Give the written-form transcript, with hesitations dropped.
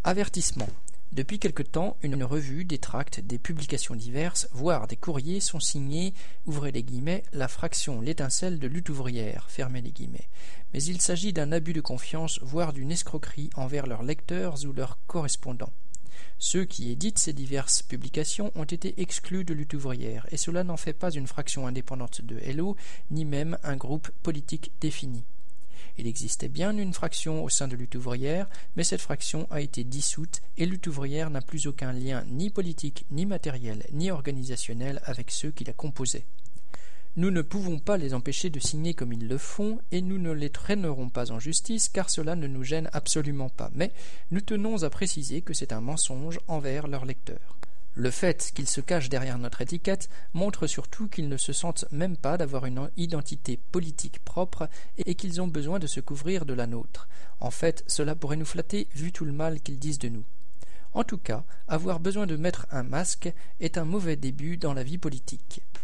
Avertissement. Depuis quelque temps, une revue, des tracts, des publications diverses, voire des courriers sont signés, ouvrez les guillemets, la fraction L'Étincelle de lutte ouvrière, fermez les guillemets. Mais il s'agit d'un abus de confiance, voire d'une escroquerie envers leurs lecteurs ou leurs correspondants. Ceux qui éditent ces diverses publications ont été exclus de lutte ouvrière, et cela n'en fait pas une fraction indépendante de LO, ni même un groupe politique défini. Il existait bien une fraction au sein de Lutte ouvrière, mais cette fraction a été dissoute et Lutte ouvrière n'a plus aucun lien ni politique, ni matériel, ni organisationnel avec ceux qui la composaient. Nous ne pouvons pas les empêcher de signer comme ils le font et nous ne les traînerons pas en justice car cela ne nous gêne absolument pas, mais nous tenons à préciser que c'est un mensonge envers leurs lecteurs. Le fait qu'ils se cachent derrière notre étiquette montre surtout qu'ils ne se sentent même pas d'avoir une identité politique propre et qu'ils ont besoin de se couvrir de la nôtre. En fait, cela pourrait nous flatter vu tout le mal qu'ils disent de nous. En tout cas, avoir besoin de mettre un masque est un mauvais début dans la vie politique.